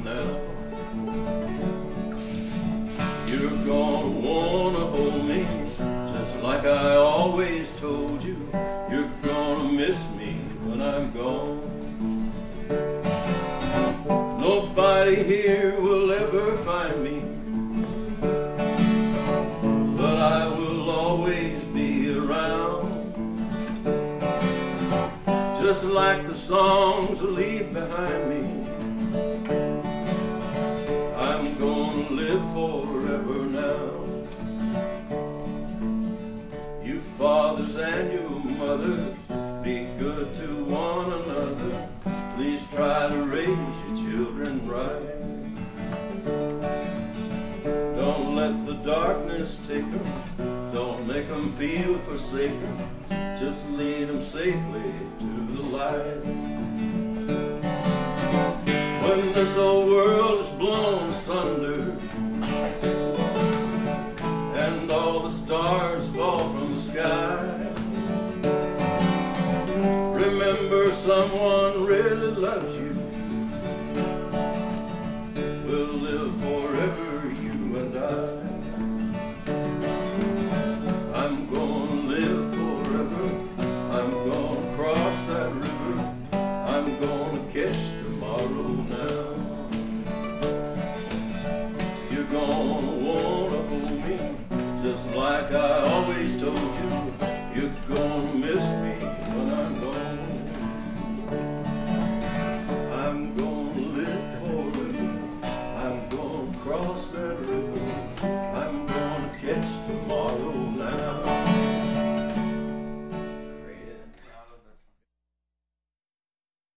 and asphalt. You're gonna wanna hold me just like I always told you. You're gonna miss me when I'm gone. Nobody here will ever find me, but I will always be around. Just like the songs I leave behind me, I'm gonna live forever now. You fathers and you mothers, be good to one another. Please try to raise your children right. Don't let the darkness take them, don't make them feel forsaken. Just lead them safely to the light. When this old world is blown asunder and all the stars fall from the sky, remember someone really loves you. We'll live forever, you and I. I'm gonna live forever. I'm gonna cross that river. I'm gonna catch tomorrow now. You're gonna wanna hold me just like I always told you. You're gonna miss me when I'm gone. I'm gonna live forever. I'm gonna cross that river. I'm gonna catch tomorrow